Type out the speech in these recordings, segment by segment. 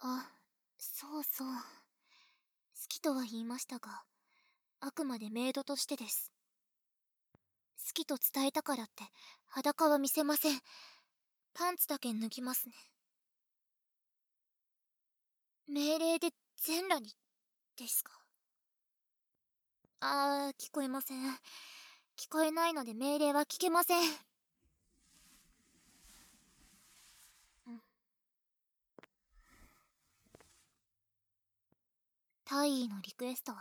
あ、そうそう。好きとは言いましたが、あくまでメイドとしてです。好きと伝えたからって裸は見せません。パンツだけ脱ぎますね。命令で全裸にですか？聞こえません。聞こえないので命令は聞けません。大尉のリクエストは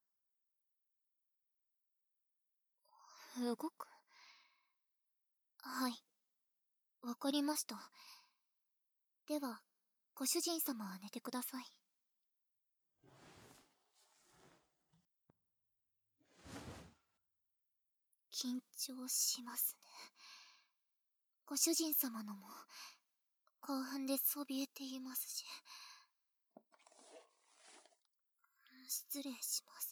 動く？はい、わかりました。では、ご主人様は寝てください。緊張しますね。ご主人様のも興奮でそびえていますし。失礼します。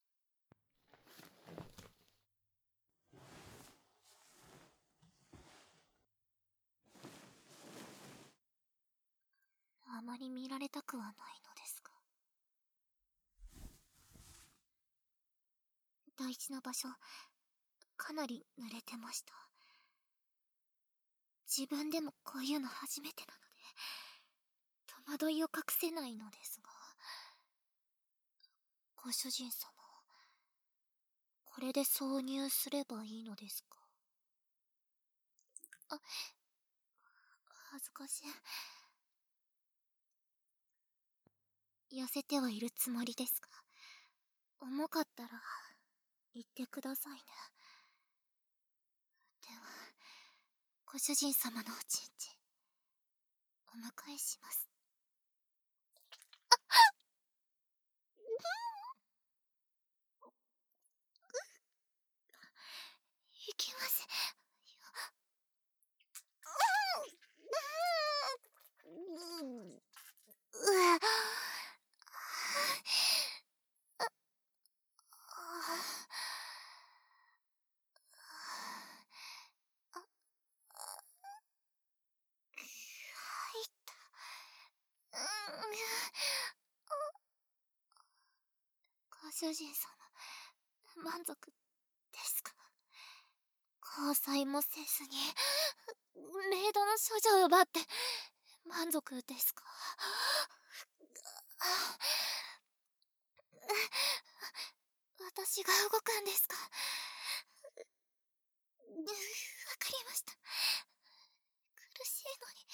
あまり見られたくはないのですが。大事な場所、かなり濡れてました。自分でもこういうの初めてなので、戸惑いを隠せないのですが。ご主人様、これで挿入すればいいのですか？あ、恥ずかしい。痩せてはいるつもりですが、重かったら言ってくださいね。では、ご主人様のおちんちん、お迎えします。いきます。入った。ご主人様、満足ですか？交際もせずに、メイドの処女を奪って満足ですか？私が動くんですか？わかりました。苦しいのに。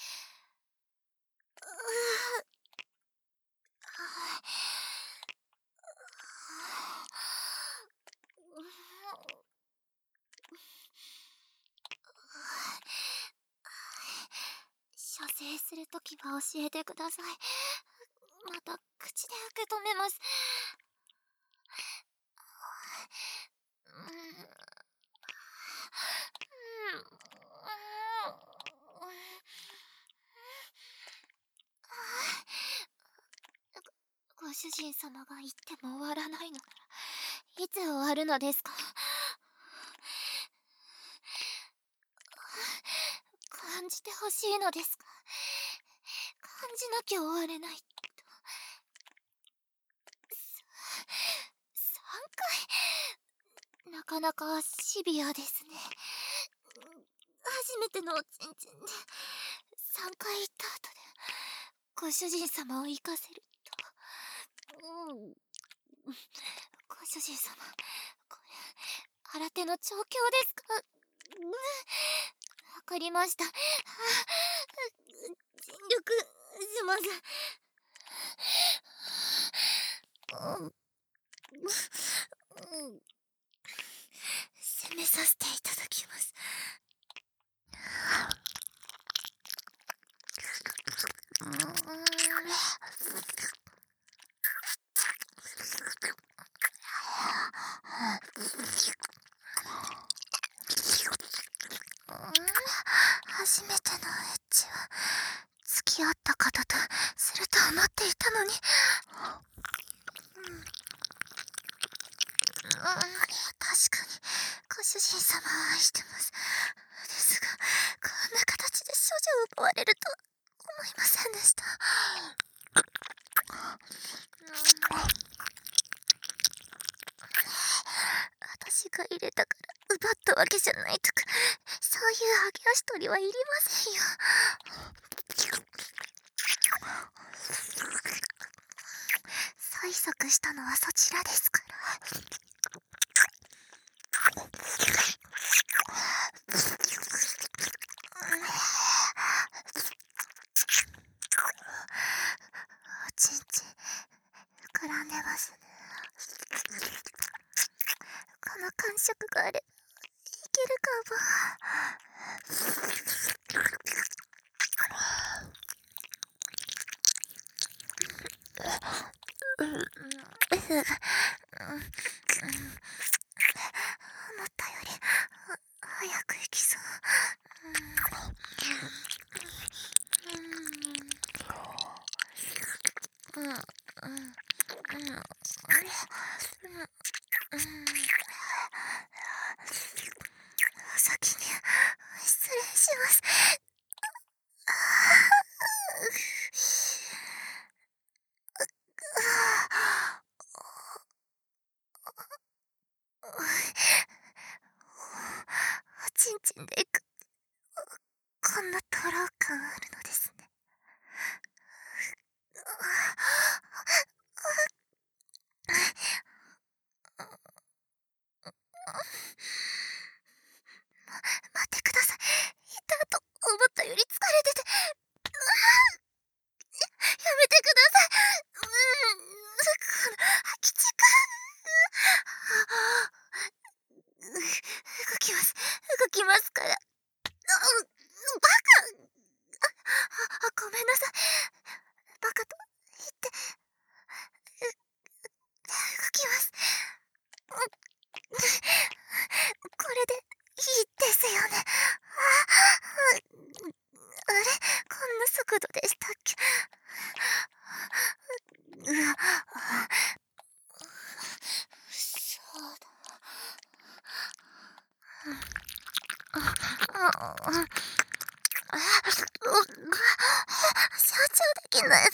射精するときは教えてください。また口で受け止めます。ご主人様が言っても終わらないのなら、いつ終わるのですか？感じてほしいのですか？感じなきゃ終われないと。3回、なかなかシビアですね。初めてのおちんちんで3回言った後でご主人様を行かせると。ご主人様、これ新手の調教ですか？わかりました。尽力します。攻めさせていただきます。初めてのエッチは付き合った方とすると思っていたのに。確かにご主人様を愛してます。ですが、こんな形で処女を奪われると思いませんでした。 私が入れたから奪ったわけじゃないとか、そういう揚げ足取りはいりませんよ。催促したのはそちらですから。おちんちん膨らんでますね。この感触があればいけるかも。思ったより早く行きそう。先に失礼します。おちんちんでこんなとろう感あるのですね。待ってください。行った後思ったより疲れてて。やめてください。この空き地か。動きます。動きますから。バカ。ごめんなさい。バカと言って動きます。これでいいですよね。あれ、こんな速度でしたっけ。そうだ。集中できない。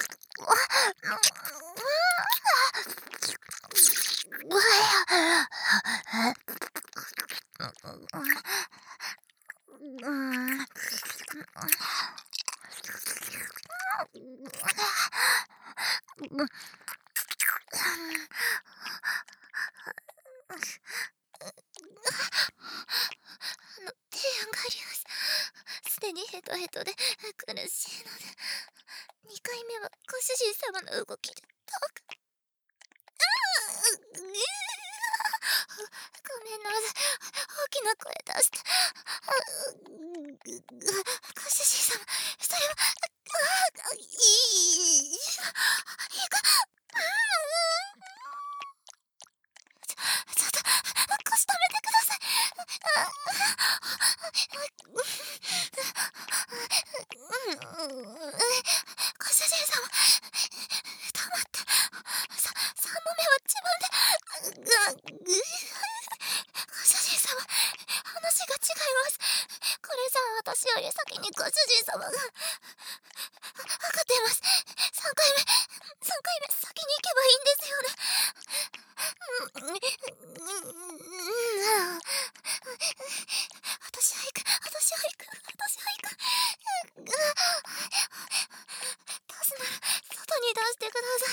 提案があります。すでにヘトヘトで苦しいので、2回目はご主人様の動きでどうか。ごめんなさい。大きな声出して。ご主人様、それは、いか、ちょっと、腰止めてください。ご主人様、黙って。3度目は自分で。ご主人様、話が違います。これじゃあ私より先にご主人様が。分かっています。3回目先に行けばいいんですよね。私は行く。出すなら外に出してくださ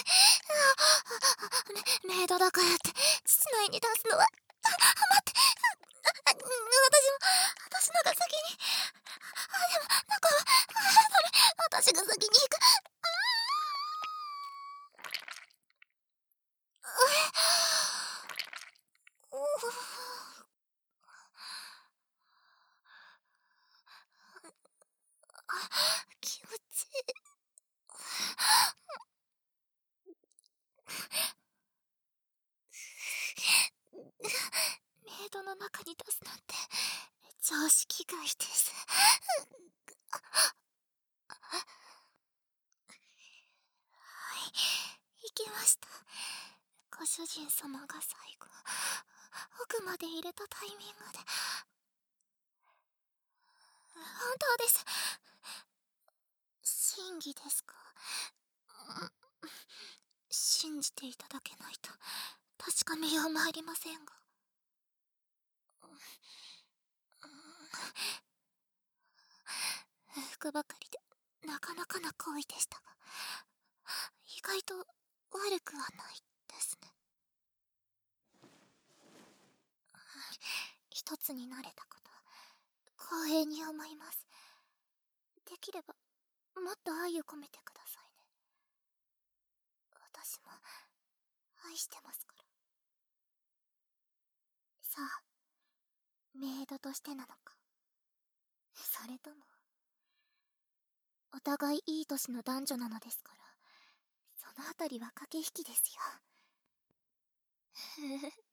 い。メイドだからって室内に出すのは。待って。私のが先に。でも中は私が先に行く。気持ちいい。メイドの中に出すなんて常識外です。はい、行きました。ご主人様が最後奥まで入れたタイミングで。本当です。真偽ですか。 信じていただけないと確かめようもありませんが。不服ばかりでなかなかな行為でしたが、意外と悪くはないですね。一つになれたこと、光栄に思います。できれば、もっと愛を込めてくださいね。私も、愛してますから。さあ、メイドとしてなのか。それとも、お互いいい年の男女なのですから、そのあたりは駆け引きですよ。